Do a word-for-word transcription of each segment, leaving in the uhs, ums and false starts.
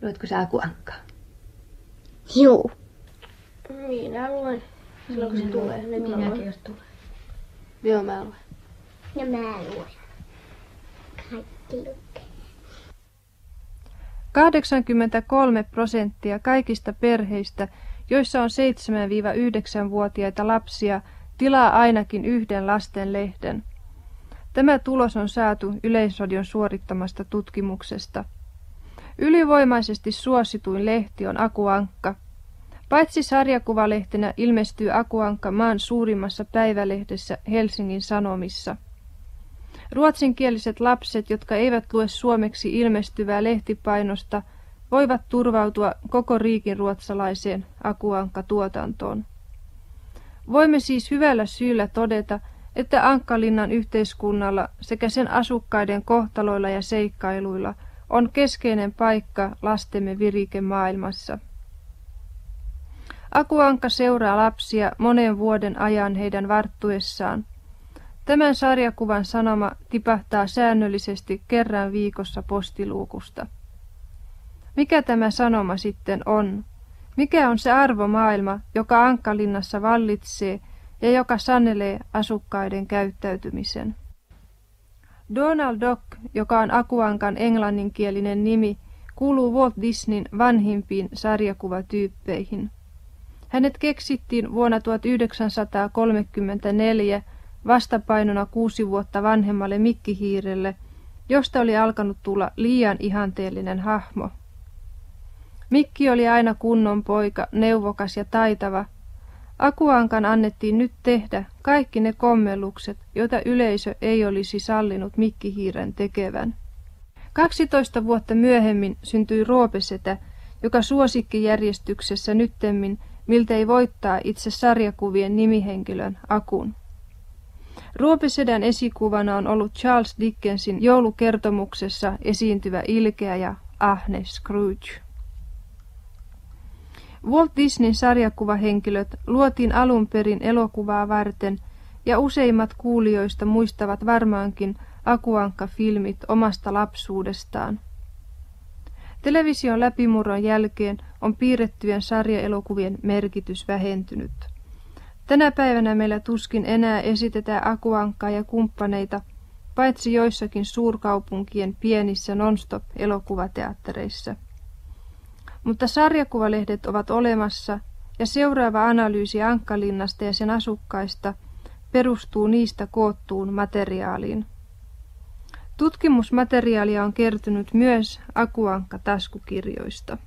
Luetko sä Aku Ankkaa? Juu. Minä luen. Silloin kun se tulee. Nyt mä Minäkin, luen. jos tulee. Joo, mä luen. Ja mä luen. Kaikki lukee. kahdeksankymmentäkolme prosenttia kaikista perheistä, joissa on seitsemän-yhdeksänvuotiaita lapsia, tilaa ainakin yhden lastenlehden. Tämä tulos on saatu Yleisradion suorittamasta tutkimuksesta. Ylivoimaisesti suosituin lehti on Aku Ankka. Paitsi sarjakuvalehtenä ilmestyy Aku Ankka maan suurimmassa päivälehdessä Helsingin Sanomissa. Ruotsinkieliset lapset, jotka eivät lue suomeksi ilmestyvää lehtipainosta, voivat turvautua koko riikinruotsalaiseen Aku Ankka-tuotantoon. Voimme siis hyvällä syyllä todeta, että Ankkalinnan yhteiskunnalla sekä sen asukkaiden kohtaloilla ja seikkailuilla on keskeinen paikka lastemme virikemaailmassa. Aku Ankka seuraa lapsia monen vuoden ajan heidän varttuessaan. Tämän sarjakuvan sanoma tipahtaa säännöllisesti kerran viikossa postiluukusta. Mikä tämä sanoma sitten on? Mikä on se arvomaailma, joka Ankkalinnassa vallitsee ja joka sanelee asukkaiden käyttäytymisen? Donald Duck, joka on Aku Ankan englanninkielinen nimi, kuuluu Walt Disneyn vanhimpiin sarjakuvatyyppeihin. Hänet keksittiin vuonna tuhatyhdeksänsataakolmekymmentäneljä vastapainona kuusi vuotta vanhemmalle Mikkihiirelle, josta oli alkanut tulla liian ihanteellinen hahmo. Mikki oli aina kunnon poika, neuvokas ja taitava. Aku Ankan annettiin nyt tehdä kaikki ne kommellukset, joita yleisö ei olisi sallinut Mikkihiiren tekevän. kaksitoista vuotta myöhemmin syntyi Roopesetä, joka suosikkijärjestyksessä nyttemmin miltei voittaa itse sarjakuvien nimihenkilön Akun. Roopesedän esikuvana on ollut Charles Dickensin joulukertomuksessa esiintyvä ilkeä ja ahne Scrooge. Walt Disneyn sarjakuvahenkilöt luotiin alun perin elokuvaa varten, ja useimmat kuulijoista muistavat varmaankin Aku Ankka-filmit omasta lapsuudestaan. Television läpimurron jälkeen on piirrettyjen sarjaelokuvien merkitys vähentynyt. Tänä päivänä meillä tuskin enää esitetään Aku Ankkaa ja kumppaneita, paitsi joissakin suurkaupunkien pienissä non-stop-elokuvateattereissa. Mutta sarjakuvalehdet ovat olemassa, ja seuraava analyysi Ankkalinnasta ja sen asukkaista perustuu niistä koottuun materiaaliin. Tutkimusmateriaalia on kertynyt myös Aku Ankka-taskukirjoista.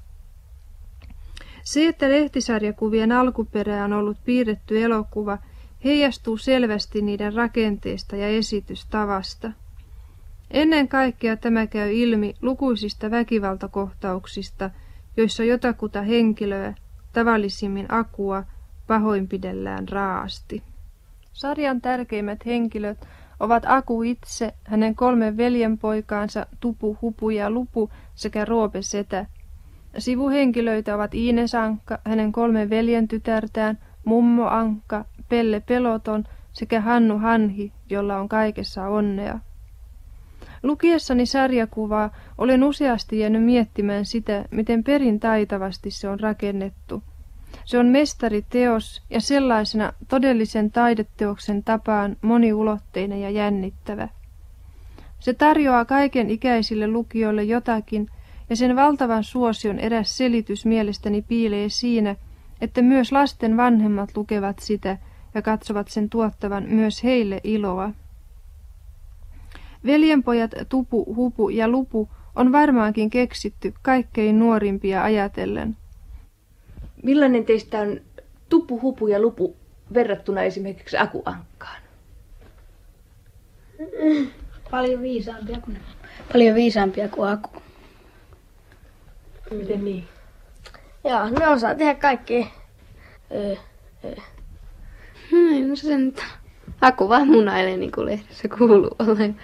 Se, että lehtisarjakuvien alkuperä on ollut piirretty elokuva, heijastuu selvästi niiden rakenteesta ja esitystavasta. Ennen kaikkea tämä käy ilmi lukuisista väkivaltakohtauksista, joissa jotakuta henkilöä, tavallisimmin Akua, pahoinpidellään raasti. Sarjan tärkeimmät henkilöt ovat Aku itse, hänen kolme veljenpoikaansa Tupu, Hupu ja Lupu sekä Roopesetä. Sivuhenkilöitä ovat Iines Ankka, hänen kolme veljentytärtään, Mummo Ankka, Pelle Peloton sekä Hannu Hanhi, jolla on kaikessa onnea. Lukiessani sarjakuvaa olen useasti jäänyt miettimään sitä, miten perin taitavasti se on rakennettu. Se on mestariteos ja sellaisena todellisen taideteoksen tapaan moniulotteinen ja jännittävä. Se tarjoaa kaiken ikäisille lukijoille jotakin, ja sen valtavan suosion eräs selitys mielestäni piilee siinä, että myös lasten vanhemmat lukevat sitä ja katsovat sen tuottavan myös heille iloa. Veljenpojat Tupu, Hupu ja Lupu on varmaankin keksitty kaikkein nuorimpia ajatellen. Millainen teistä on Tupu, Hupu ja Lupu verrattuna esimerkiksi Aku Ankkaan? Paljon viisaampia kuin, paljon viisaampia kuin Aku. Miten niin? Joo, ne osaa tehdä kaikki. Öö, öö. No se nyt. Aku vaan munailee niin kuin lehdessä kuuluu olleen.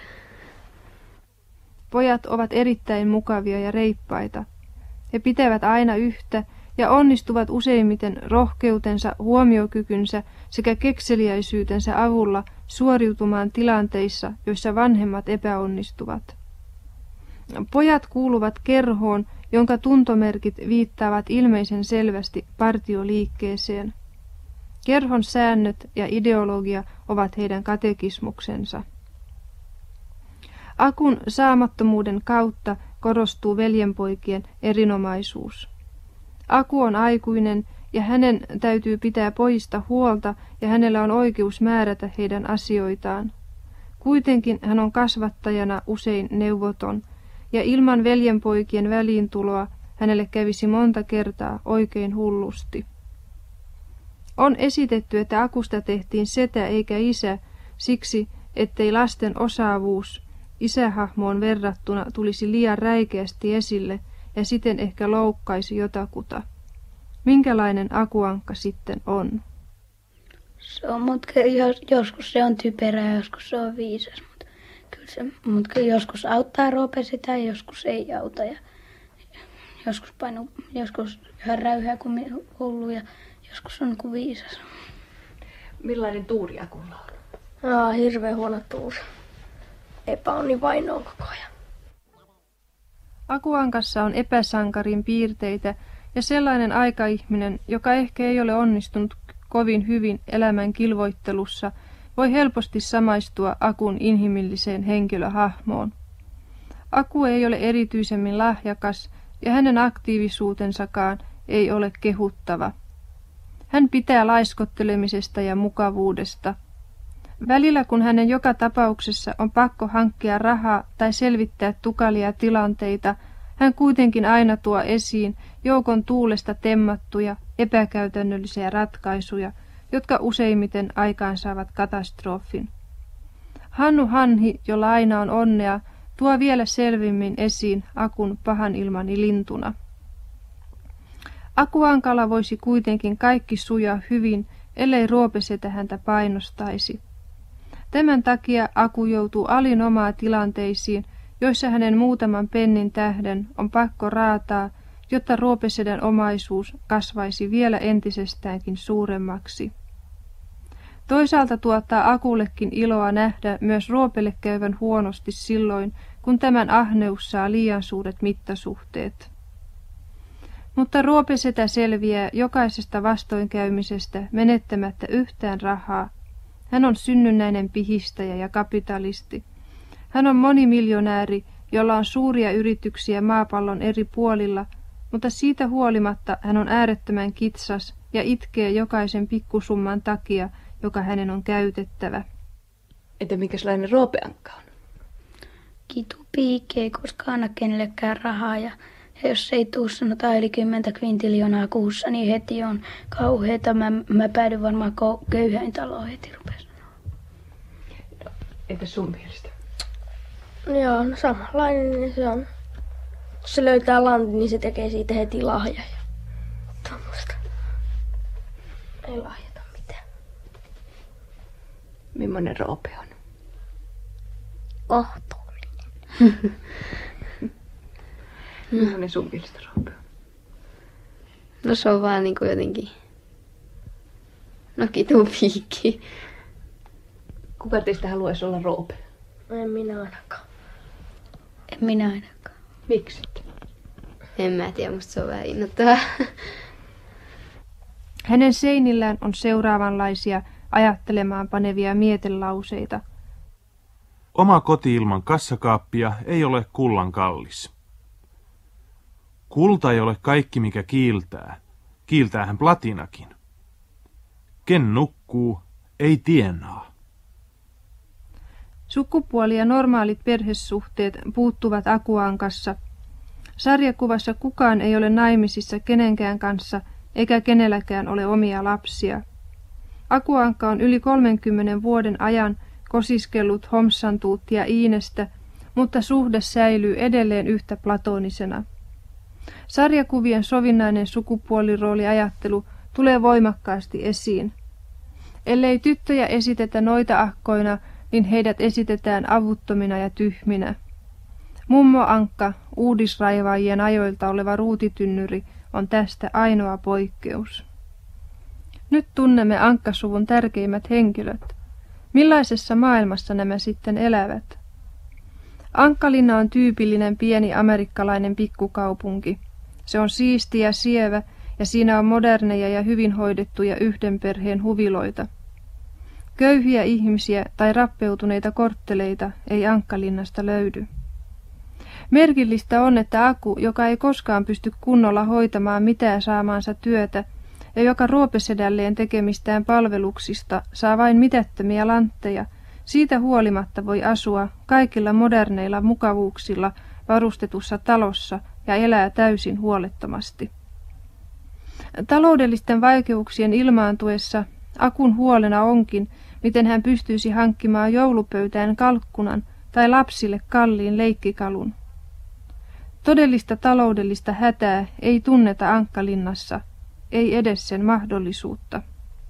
Pojat ovat erittäin mukavia ja reippaita. He pitävät aina yhtä ja onnistuvat useimmiten rohkeutensa, huomiokykynsä sekä kekseliäisyytensä avulla suoriutumaan tilanteissa, joissa vanhemmat epäonnistuvat. Pojat kuuluvat kerhoon, jonka tuntomerkit viittaavat ilmeisen selvästi partioliikkeeseen. Kerhon säännöt ja ideologia ovat heidän katekismuksensa. Akun saamattomuuden kautta korostuu veljenpoikien erinomaisuus. Aku on aikuinen ja hänen täytyy pitää pojista huolta ja hänellä on oikeus määrätä heidän asioitaan. Kuitenkin hän on kasvattajana usein neuvoton ja ilman veljenpoikien väliintuloa hänelle kävisi monta kertaa oikein hullusti. On esitetty, että Akusta tehtiin setä eikä isä siksi, ettei lasten osaavuus isähahmoon verrattuna tulisi liian räikeästi esille ja siten ehkä loukkaisi jotakuta. Minkälainen Akuankka sitten on? Se on, mutta joskus se on typerä ja joskus se on viisas. Mutta kyllä se, mutta joskus auttaa Roope sitä ja joskus ei auta. Ja joskus painu, joskus ihan räyhää kuin hullu ja joskus on kuin viisas. Millainen tuuri Akulla on? Aa, hirveän huono tuuri. Epäonni vainoa koko ajan. Akuankassa on epäsankarin piirteitä ja sellainen aikaihminen, joka ehkä ei ole onnistunut kovin hyvin elämän kilvoittelussa, voi helposti samaistua Akun inhimilliseen henkilöhahmoon. Aku ei ole erityisemmin lahjakas ja hänen aktiivisuutensakaan ei ole kehuttava. Hän pitää laiskottelemisesta ja mukavuudesta. Välillä kun hänen joka tapauksessa on pakko hankkia rahaa tai selvittää tukalia tilanteita, hän kuitenkin aina tuo esiin joukon tuulesta temmattuja, epäkäytännöllisiä ratkaisuja, jotka useimmiten aikaansaavat katastrofin. Hannu Hanhi, jolla aina on onnea, tuo vielä selvimmin esiin Akun pahan ilmani lintuna. Akuankalla voisi kuitenkin kaikki sujaa hyvin, ellei Roopesetä häntä painostaisi. Tämän takia Aku joutuu alinomaa tilanteisiin, joissa hänen muutaman pennin tähden on pakko raataa, jotta Roopesedän omaisuus kasvaisi vielä entisestäänkin suuremmaksi. Toisaalta tuottaa Akullekin iloa nähdä myös Roopelle käyvän huonosti silloin, kun tämän ahneus saa liian suuret mittasuhteet. Mutta Roopesetä selviää jokaisesta vastoinkäymisestä menettämättä yhtään rahaa. Hän on synnynnäinen pihistäjä ja kapitalisti. Hän on monimiljonääri, jolla on suuria yrityksiä maapallon eri puolilla, mutta siitä huolimatta hän on äärettömän kitsas ja itkee jokaisen pikkusumman takia, joka hänen on käytettävä. Entä minkälainen Roope-Ankka on? Kitu piikki ei koskaan anna kenellekään rahaa ja Ja jos ei tuu sanotaan yli kymmentä kvintiljoonaa kuussa, niin heti on kauheeta. Mä, mä päädyn varmaan köyhäin taloon heti rupesi. No, entä sun mielestä? Joo, no samanlainen niin se on. Jos se löytää lantin, niin se tekee siitä heti lahja. Ja tommoista. Ei lahjata mitään. Millainen Roope on? Kohtuullinen. Millainen sun mielestä Roope on? No se on vaan niinku jotenkin... No kitupiikki. Kuka teistä haluaisi olla Roope? En minä ainakaan. En minä ainakaan. Miksi? En mä tiedä, musta se on vähän innoittavaa. Hänen seinillään on seuraavanlaisia ajattelemaan panevia mietelauseita. Oma koti ilman kassakaappia ei ole kullan kallis. Kulta ei ole kaikki, mikä kiiltää. Kiiltäähän platinakin. Ken nukkuu, ei tienaa. Sukupuoli ja normaalit perhesuhteet puuttuvat Akuankassa. Sarjakuvassa kukaan ei ole naimisissa kenenkään kanssa, eikä kenelläkään ole omia lapsia. Akuankka on yli kolmenkymmenen vuoden ajan kosiskellut Homsantuuttia Iinestä, mutta suhde säilyy edelleen yhtä platonisena. Sarjakuvien sovinnainen sukupuolirooliajattelu tulee voimakkaasti esiin. Ellei tyttöjä esitetä noita-akkoina, niin heidät esitetään avuttomina ja tyhminä. Mummo Ankka, uudisraivaajien ajoilta oleva ruutitynnyri, on tästä ainoa poikkeus. Nyt tunnemme Ankkasuvun tärkeimmät henkilöt. Millaisessa maailmassa nämä sitten elävät? Ankkalinna on tyypillinen pieni amerikkalainen pikkukaupunki. Se on siisti ja sievä ja siinä on moderneja ja hyvin hoidettuja yhden perheen huviloita. Köyhiä ihmisiä tai rappeutuneita kortteleita ei Ankkalinnasta löydy. Merkillistä on, että Aku, joka ei koskaan pysty kunnolla hoitamaan mitään saamaansa työtä ja joka ruopesedälleen tekemistään palveluksista saa vain mitättömiä lantteja, siitä huolimatta voi asua kaikilla moderneilla mukavuuksilla varustetussa talossa ja elää täysin huolettomasti. Taloudellisten vaikeuksien ilmaantuessa Akun huolena onkin, miten hän pystyisi hankkimaan joulupöytään kalkkunan tai lapsille kalliin leikkikalun. Todellista taloudellista hätää ei tunneta Ankkalinnassa, ei edes sen mahdollisuutta.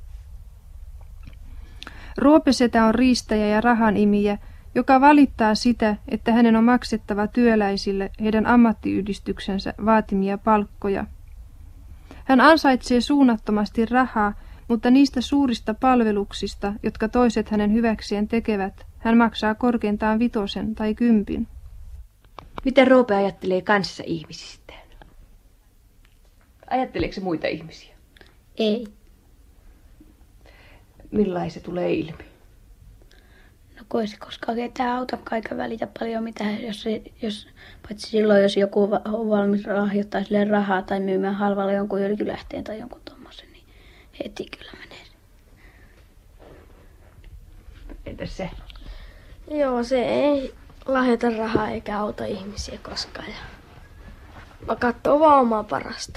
Ruopesetä on riistäjä ja rahanimiä, joka valittaa sitä, että hänen on maksettava työläisille heidän ammattiyhdistyksensä vaatimia palkkoja. Hän ansaitsee suunnattomasti rahaa, mutta niistä suurista palveluksista, jotka toiset hänen hyväkseen tekevät, hän maksaa korkeintaan vitosen tai kympin. Mitä Roope ajattelee kanssa ihmisistään? Ajatteleeko se muita ihmisiä? Ei. Millainen se tulee ilmi? No kun ei se koskaan ketään autakaan eikä välitä paljon mitään, jos, se, jos, paitsi silloin, jos joku on valmis lahjoittaa sille rahaa tai myymään halvalla jonkun jälkylähteen tai jonkun tommosen, niin heti kyllä menee. Entäs se? Joo, se ei lahjoita rahaa eikä auta ihmisiä koskaan. Ja mä katsoo vaan omaa parasta.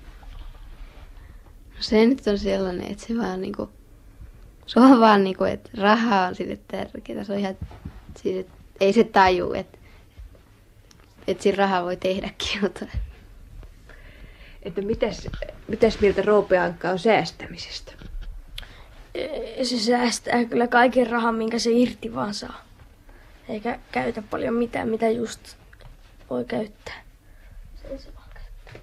No se nyt on sellainen, että se vaan niinku, se on vaan niinku, että raha on sille tärkeää. Se on ihan, siis, että ei se taju, että, että sillä rahaa voi tehdäkin jotain. Että mitäs, mitäs mieltä Roope Ankka on säästämisestä? Se säästää kyllä kaiken rahan, minkä se irti vaan saa. Eikä käytä paljon mitään, mitä just voi käyttää. Se se vaan käyttää.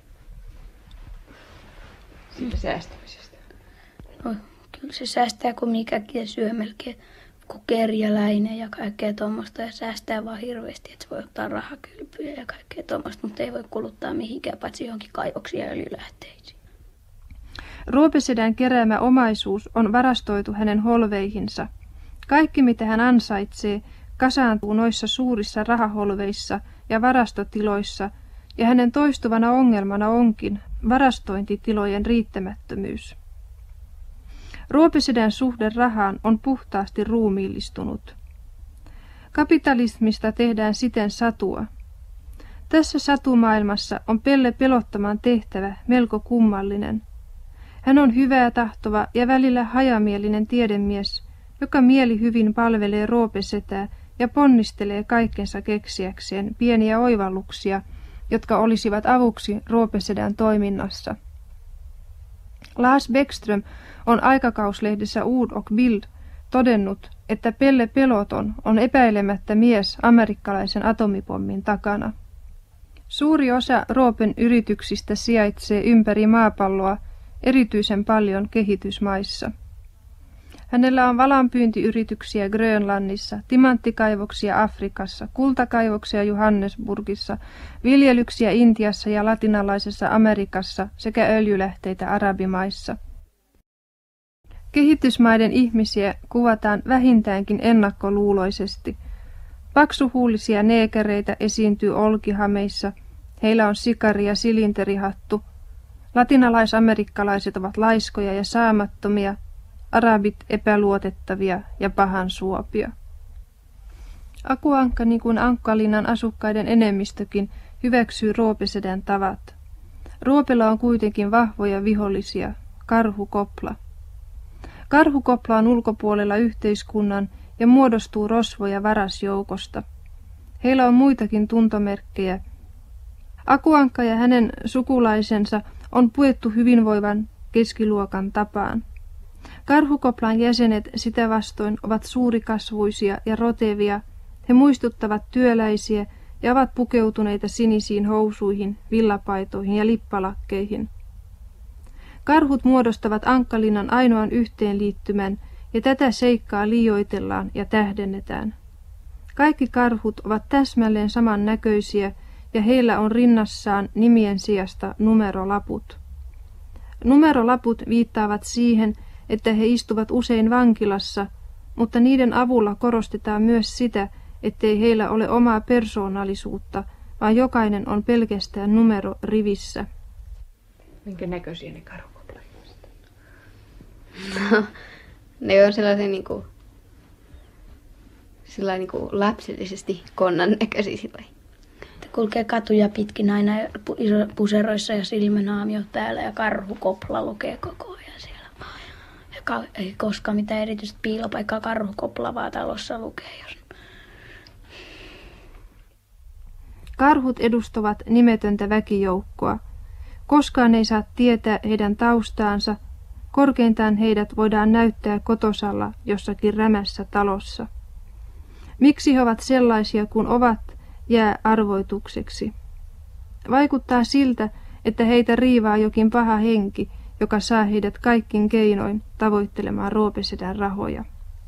Siitä säästämisestä. No, kyllä se säästää kun mikäkin ja syö melkein kuin kerjäläinen ja kaikkea tuommoista ja säästää vaan hirveästi, että se voi ottaa rahakylpyjä ja kaikkea tuommoista, mutta ei voi kuluttaa mihinkään paitsi johonkin kaivoksia ja öljylähteisiin. Ruopesedän keräämä omaisuus on varastoitu hänen holveihinsa. Kaikki mitä hän ansaitsee kasaantuu noissa suurissa rahaholveissa ja varastotiloissa, ja hänen toistuvana ongelmana onkin varastointitilojen riittämättömyys. Ruopesedän suhde rahaan on puhtaasti ruumiillistunut. Kapitalismista tehdään siten satua. Tässä satumaailmassa on Pelle pelottoman tehtävä melko kummallinen. Hän on hyvää tahtova ja välillä hajamielinen tiedemies, joka mieli hyvin palvelee Roopesetää ja ponnistelee kaikkensa keksiäkseen pieniä oivalluksia, jotka olisivat avuksi Roopesedän toiminnassa. Lars Bäckström on aikakauslehdessä Ord och Bild todennut, että Pelle Peloton on epäilemättä mies amerikkalaisen atomipommin takana. Suuri osa Roopen yrityksistä sijaitsee ympäri maapalloa, erityisen paljon kehitysmaissa. Hänellä on valanpyyntiyrityksiä Grönlannissa, timanttikaivoksia Afrikassa, kultakaivoksia Johannesburgissa, viljelyksiä Intiassa ja latinalaisessa Amerikassa sekä öljylähteitä arabimaissa. Kehitysmaiden ihmisiä kuvataan vähintäänkin ennakkoluuloisesti. Paksuhuulisia neekereitä esiintyy olkihameissa, heillä on sikari ja silinterihattu. Latinalaisamerikkalaiset ovat laiskoja ja saamattomia, arabit epäluotettavia ja pahansuopia. Aku Ankka, niin kuin Ankkalinnan asukkaiden enemmistökin, hyväksyy Roopesedän tavat. Roopella on kuitenkin vahvoja vihollisia, karhukopla. Karhukopla on ulkopuolella yhteiskunnan ja muodostuu rosvoja varasjoukosta. Heillä on muitakin tuntomerkkejä. Aku Ankka ja hänen sukulaisensa on puettu hyvinvoivan keskiluokan tapaan. Karhukoplan jäsenet sitä vastoin ovat suurikasvuisia ja rotevia. He muistuttavat työläisiä ja ovat pukeutuneita sinisiin housuihin, villapaitoihin ja lippalakkeihin. Karhut muodostavat Ankkalinnan ainoan yhteenliittymän ja tätä seikkaa liioitellaan ja tähdennetään. Kaikki karhut ovat täsmälleen samannäköisiä ja heillä on rinnassaan nimien sijasta numerolaput. Numerolaput viittaavat siihen, että he istuvat usein vankilassa, mutta niiden avulla korostetaan myös sitä, ettei heillä ole omaa persoonallisuutta, vaan jokainen on pelkästään numero rivissä. Minkä näköisiä ne karhukoplat? No, ne on sellaisia niinku, sellainen niinku lapsellisesti konnan näköisiä sillä. Kulkee katuja pitkin aina puseroissa ja silmänaamiot päällä ja karhukopla lukee koko ajan siellä. Ja ei koskaan mitään erityistä piilopaikkaa karhukopla vaan talossa lukee. Jos... Karhut edustavat nimetöntä väkijoukkoa. Koskaan ei saa tietää heidän taustaansa. Korkeintaan heidät voidaan näyttää kotosalla jossakin rämässä talossa. Miksi he ovat sellaisia kuin ovat, jää arvoitukseksi. Vaikuttaa siltä, että heitä riivaa jokin paha henki, joka saa heidät kaikkin keinoin tavoittelemaan Roopesedän rahoja.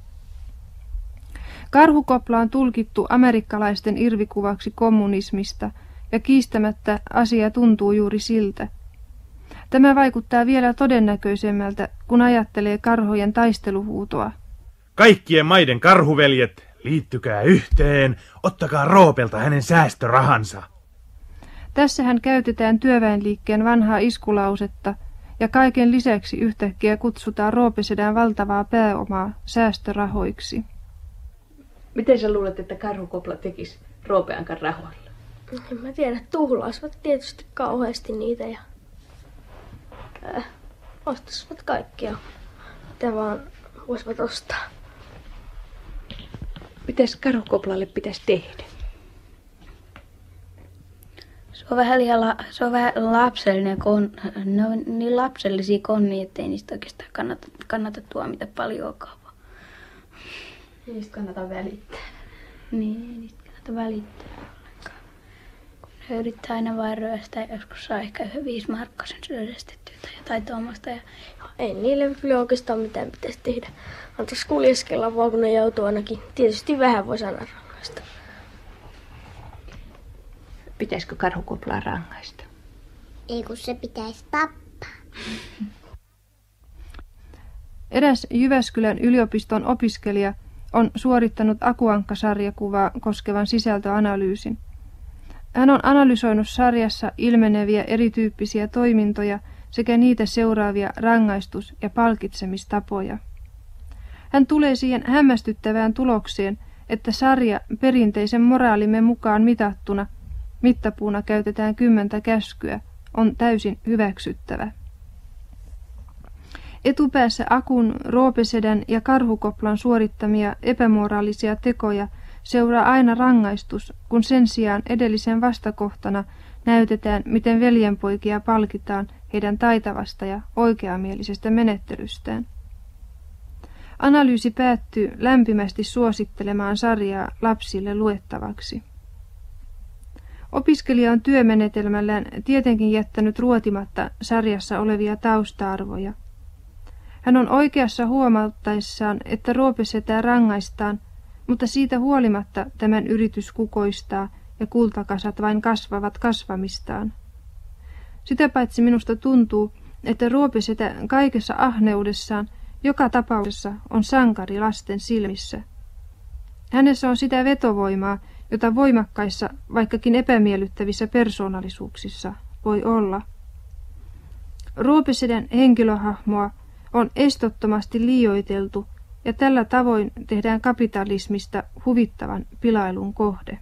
Karhukopla on tulkittu amerikkalaisten irvikuvaksi kommunismista, ja kiistämättä asia tuntuu juuri siltä. Tämä vaikuttaa vielä todennäköisemmältä, kun ajattelee karhojen taisteluhuutoa. Kaikkien maiden karhuveljet, liittykää yhteen, ottakaa Roopelta hänen säästörahansa. Tässähän käytetään työväenliikkeen vanhaa iskulausetta, ja kaiken lisäksi yhtäkkiä kutsutaan Roopesedän valtavaa pääomaa säästörahoiksi. Miten sä luulet, että karhukopla tekisi Roopeankan rahoilla? En mä tiedä, tuhlaisivat tietysti kauheasti niitä ja äh, ostaisivat kaikkia, mitä vaan voisivat ostaa. Mitäs karhukoplalle pitäisi tehdä? Se on vähän, liian la, se on vähän lapsellinen, kon, ne on niin lapsellisia konnia, ettei niistä oikeastaan kannata, kannata tuomita paljoakaan. Niistä kannata välittää. Niin, ei niistä kannata välittää ollenkaan. Kun ne yrittää aina vain ryöstää, joskus saa ehkä yhden viisi markkasen ryöstettyä tai jotain tuommoista. Ja... Ei niille kyllä oikeastaan mitään pitäisi tehdä. Antaisi kuljeskella vaan, kun ne joutuu ainakin. Tietysti vähän voisi aina rangaista. Pitäisikö karhukoplaa rangaista? Ei kun se pitäisi tappaa. Eräs Jyväskylän yliopiston opiskelija on suorittanut Akuankka-sarjakuvaa koskevan sisältöanalyysin. Hän on analysoinut sarjassa ilmeneviä erityyppisiä toimintoja sekä niitä seuraavia rangaistus- ja palkitsemistapoja. Hän tulee siihen hämmästyttävään tulokseen, että sarja perinteisen moraalimme mukaan mitattuna, mittapuuna käytetään kymmentä käskyä, on täysin hyväksyttävä. Etupäässä Akun, Roopesedän ja karhukoplan suorittamia epämoraalisia tekoja seuraa aina rangaistus, kun sen sijaan edellisen vastakohtana näytetään, miten veljenpoikia palkitaan heidän taitavasta ja oikeamielisestä menettelystään. Analyysi päättyy lämpimästi suosittelemaan sarjaa lapsille luettavaksi. Opiskelija on työmenetelmällään tietenkin jättänyt ruotimatta sarjassa olevia tausta-arvoja. Hän on oikeassa huomauttaessaan, että Roopesedää rangaistaan, mutta siitä huolimatta tämän yritys kukoistaa ja kultakasat vain kasvavat kasvamistaan. Sitä paitsi minusta tuntuu, että Roopesedä kaikessa ahneudessaan joka tapauksessa on sankari lasten silmissä. Hänessä on sitä vetovoimaa, jota voimakkaissa, vaikkakin epämiellyttävissä persoonallisuuksissa voi olla. Roopesedän henkilöhahmoa on estottomasti liioiteltu ja tällä tavoin tehdään kapitalismista huvittavan pilailun kohde.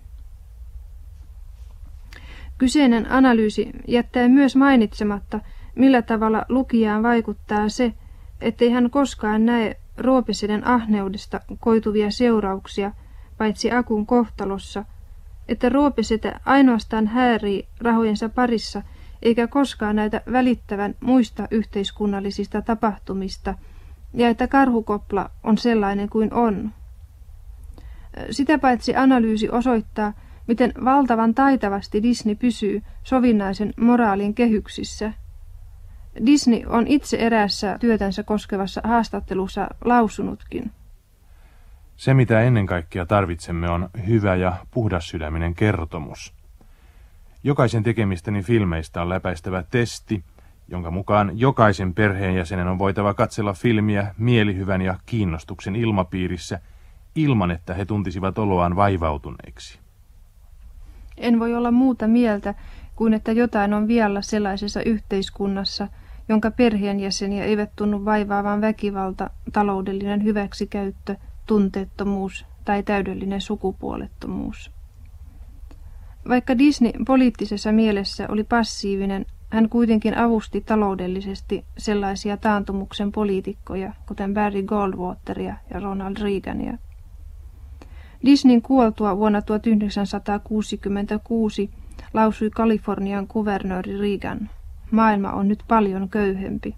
Kyseinen analyysi jättää myös mainitsematta, millä tavalla lukijaan vaikuttaa se, ettei hän koskaan näe Roopeseden ahneudesta koituvia seurauksia, paitsi Akun kohtalossa, että Roopesetä ainoastaan häärii rahojensa parissa, eikä koskaan näytä välittävän muista yhteiskunnallisista tapahtumista, ja että karhukopla on sellainen kuin on. Sitä paitsi analyysi osoittaa, miten valtavan taitavasti Disney pysyy sovinnaisen moraalin kehyksissä. Disney on itse eräässä työtänsä koskevassa haastattelussa lausunutkin. Se, mitä ennen kaikkea tarvitsemme, on hyvä ja puhdassydäminen kertomus. Jokaisen tekemistäni filmeistä on läpäistävä testi, jonka mukaan jokaisen perheenjäsenen on voitava katsella filmiä mielihyvän ja kiinnostuksen ilmapiirissä, ilman että he tuntisivat oloaan vaivautuneiksi. En voi olla muuta mieltä kuin että jotain on vialla sellaisessa yhteiskunnassa, jonka perheenjäseniä eivät tunnu vaivaavan väkivalta, taloudellinen hyväksikäyttö, tunteettomuus tai täydellinen sukupuolettomuus. Vaikka Disney poliittisessa mielessä oli passiivinen, hän kuitenkin avusti taloudellisesti sellaisia taantumuksen poliitikkoja, kuten Barry Goldwateria ja Ronald Reagania. Disneyn kuoltua vuonna tuhatyhdeksänsataakuusikymmentäkuusi lausui Kalifornian kuvernööri Reagan: "Maailma on nyt paljon köyhempi."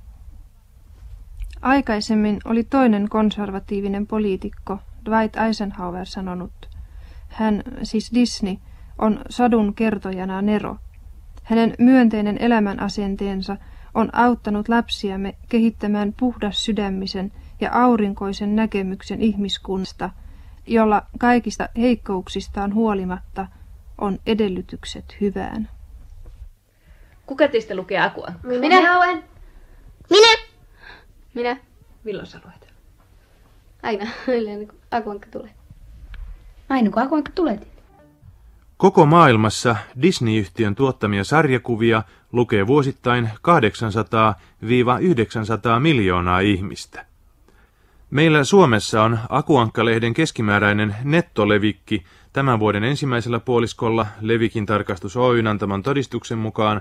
Aikaisemmin oli toinen konservatiivinen poliitikko, Dwight Eisenhower, sanonut: "Hän, siis Disney, on sadun kertojana Nero. Hänen myönteinen elämänasenteensa on auttanut lapsiamme kehittämään puhdas sydämisen ja aurinkoisen näkemyksen ihmiskunnasta, jolla kaikista heikkouksistaan huolimatta on edellytykset hyvään." Kuka teistä lukee Akuankkaa? Minä. Minä olen. Minä. Minä. Milloin sä luet? Aina, yleensä kun Akuankka tulee. Aina kun Akuankka tulee. Koko maailmassa Disney-yhtiön tuottamia sarjakuvia lukee vuosittain kahdeksansataa yhdeksänsataa miljoonaa ihmistä. Meillä Suomessa on Akuankka-lehden keskimääräinen nettolevikki tämän vuoden ensimmäisellä puoliskolla Levikin tarkastus Oy:n antaman todistuksen mukaan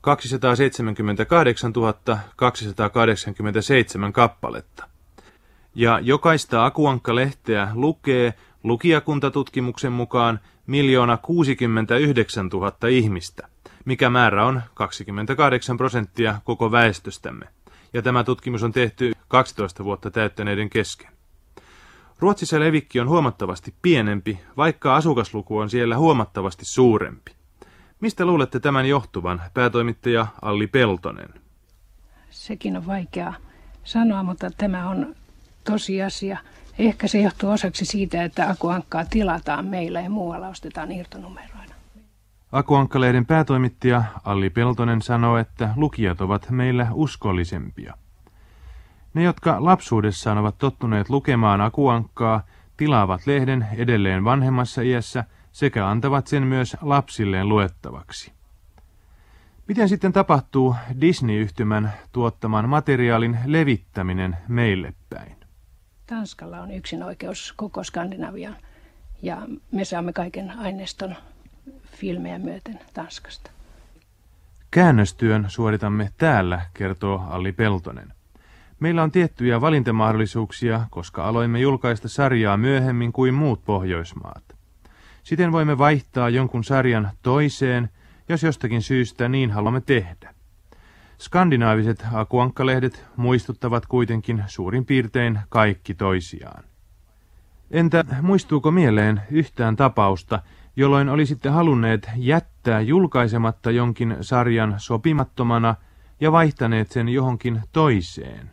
kaksisataaseitsemänkymmentäkahdeksantuhatta kaksisataakahdeksankymmentäseitsemän kappaletta. Ja jokaista Akuankka-lehteä lukee lukijakuntatutkimuksen mukaan miljoona kuusikymmentäyhdeksäntuhatta ihmistä, mikä määrä on kaksikymmentäkahdeksan prosenttia koko väestöstämme. Ja tämä tutkimus on tehty kaksitoista vuotta täyttäneiden kesken. Ruotsissa levikki on huomattavasti pienempi, vaikka asukasluku on siellä huomattavasti suurempi. Mistä luulette tämän johtuvan, päätoimittaja Alli Peltonen? Sekin on vaikea sanoa, mutta tämä on tosiasia. Ehkä se johtuu osaksi siitä, että Akuankkaa tilataan meillä ja muualla ostetaan irtonumeroina. Akuankka-lehden päätoimittaja Alli Peltonen sanoo, että lukijat ovat meillä uskollisempia. Ne, jotka lapsuudessaan ovat tottuneet lukemaan Akuankkaa, tilaavat lehden edelleen vanhemmassa iässä sekä antavat sen myös lapsilleen luettavaksi. Miten sitten tapahtuu Disney-yhtymän tuottaman materiaalin levittäminen meille päin? Tanskalla on yksinoikeus koko Skandinaviaan ja me saamme kaiken aineiston filmejä myöten Tanskasta. Käännöstyön suoritamme täällä, kertoo Alli Peltonen. Meillä on tiettyjä valintamahdollisuuksia, koska aloimme julkaista sarjaa myöhemmin kuin muut Pohjoismaat. Siten voimme vaihtaa jonkun sarjan toiseen, jos jostakin syystä niin haluamme tehdä. Skandinaaviset Akuankka-lehdet muistuttavat kuitenkin suurin piirtein kaikki toisiaan. Entä muistuuko mieleen yhtään tapausta, jolloin olisitte halunneet jättää julkaisematta jonkin sarjan sopimattomana ja vaihtaneet sen johonkin toiseen?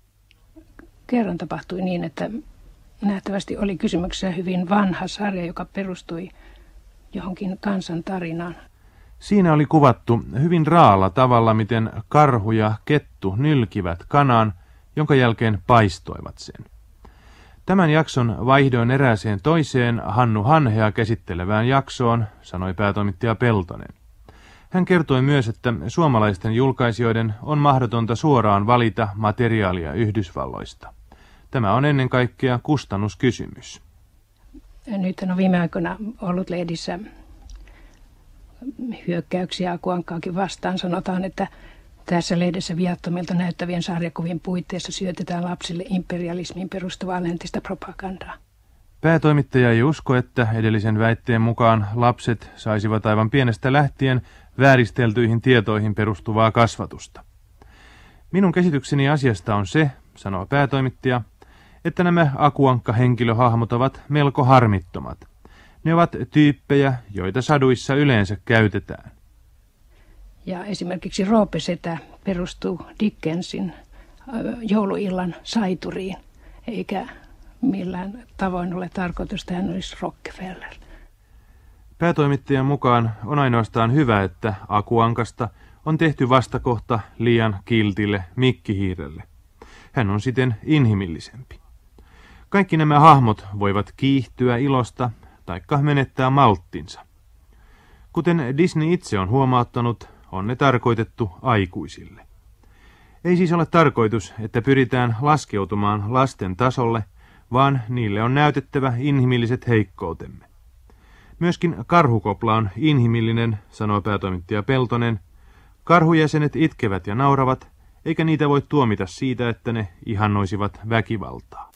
Kerran tapahtui niin, että nähtävästi oli kysymyksessä hyvin vanha sarja, joka perustui johonkin kansantarinaan. Siinä oli kuvattu hyvin raalla tavalla, miten karhu ja kettu nylkivät kanan, jonka jälkeen paistoivat sen. Tämän jakson vaihdoin erääseen toiseen Hannu Hanhea käsittelevään jaksoon, sanoi päätoimittaja Peltonen. Hän kertoi myös, että suomalaisten julkaisijoiden on mahdotonta suoraan valita materiaalia Yhdysvalloista. Tämä on ennen kaikkea kustannuskysymys. Nyt on viime aikoina ollut lehdissä hyökkäyksiä Akuankkaakin vastaan. Sanotaan, että tässä lehdessä viattomilta näyttävien sarjakuvien puitteissa syötetään lapsille imperialismiin perustuvaa läntistä propagandaa. Päätoimittaja ei usko, että edellisen väitteen mukaan lapset saisivat aivan pienestä lähtien vääristeltyihin tietoihin perustuvaa kasvatusta. Minun käsitykseni asiasta on se, sanoo päätoimittaja, että nämä Akuankka-henkilöhahmot ovat melko harmittomat. Ne ovat tyyppejä, joita saduissa yleensä käytetään. Ja esimerkiksi Roopesetä perustuu Dickensin jouluillan saituriin, eikä millään tavoin ole tarkoitus, että hän olisi Rockefeller. Päätoimittajan mukaan on ainoastaan hyvä, että Akuankasta on tehty vastakohta liian kiltille mikkihiirelle. Hän on siten inhimillisempi. Kaikki nämä hahmot voivat kiihtyä ilosta taikka menettää malttinsa. Kuten Disney itse on huomauttanut, on ne tarkoitettu aikuisille. Ei siis ole tarkoitus, että pyritään laskeutumaan lasten tasolle, vaan niille on näytettävä inhimilliset heikkoutemme. Myöskin karhukopla on inhimillinen, sanoo päätoimittaja Peltonen. Karhujäsenet itkevät ja nauravat, eikä niitä voi tuomita siitä, että ne ihannoisivat väkivaltaa.